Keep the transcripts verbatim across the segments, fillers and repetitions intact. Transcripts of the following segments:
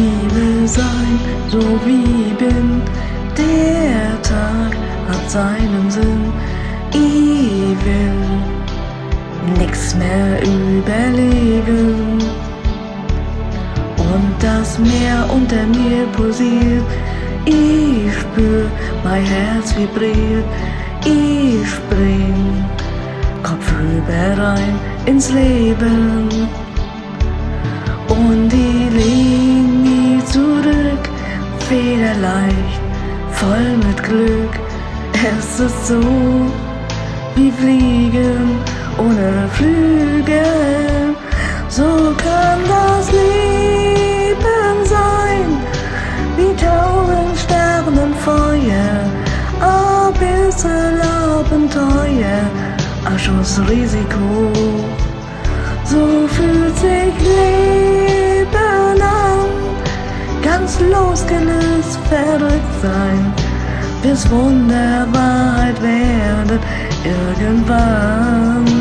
will sein, so wie bin. Der Tag hat seinen Sinn. Ich will nix mehr überlegen. Und das Meer unter mir pulsiert. Ich spür, mein Herz vibriert. Ich spring kopfüber rein ins Leben. Und ich lehn mich zurück, federleicht, voll mit Glück. Es ist so wie Fliegen ohne Flügel. So kann das Leben sein, wie tausend Sternenfeuer, ein bisschen Abenteuer, ein Schuss Risiko. So fühlt sich Leben an, ganz losgelöst, verrückt sein, bis Wunder Wahrheit werden irgendwann.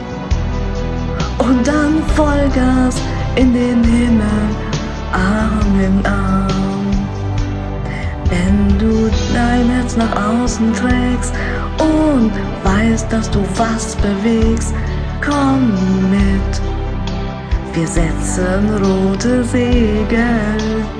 Und dann Vollgas in den Himmel, Arm in Arm. Wenn du dein Herz nach außen trägst und weißt, dass du was bewegst, komm mit, wir setzen rote Segel.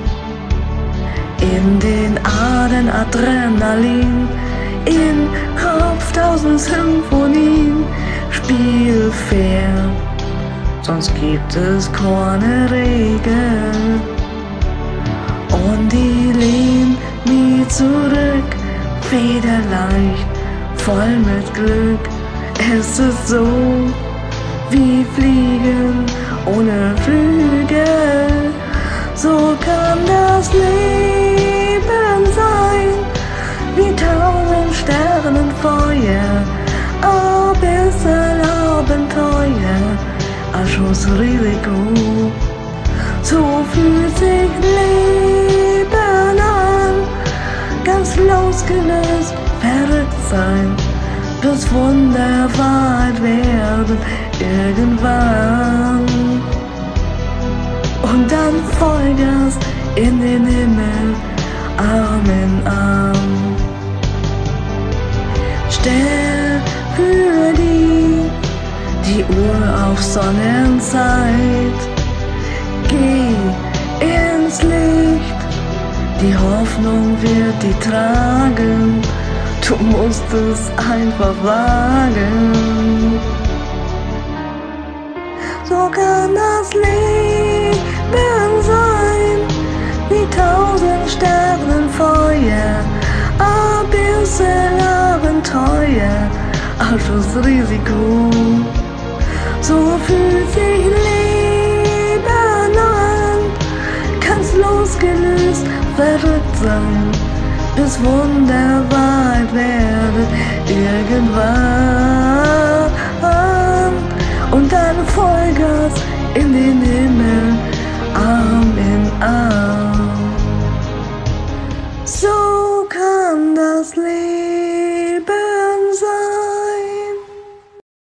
In den Adern Adrenalin, im Kopf tausend Symphonien. Spiel fair, sonst gibt es keine Regeln. Und ich lehn mich zurück, federleicht, voll mit Glück. Es ist so wie Fliegen ohne Flügel. So kann das Leben sein, wie tausend Sternenfeuer, ein bisschen Abenteuer, ein Schuss Risiko. So fühlt sich Leben an, ganz losgelöst, verrückt sein, bis Wunder Wahrheit werden irgendwann. Und dann Vollgas in den Himmel, Arm in Arm. Stell für die, die Uhr auf Sonnenzeit. Geh ins Licht, die Hoffnung wird dich tragen. Du musst es einfach wagen. So kann das Leben sein, wie tausend Sternenfeuer, ein bisschen Abenteuer, ein Schuss Risiko. So fühlt sich Leben an, ganz losgelöst, verrückt sein, bis Wunder Wahrheit werden irgendwann. Und dann Vollgas in den Himmel, Arm in Arm.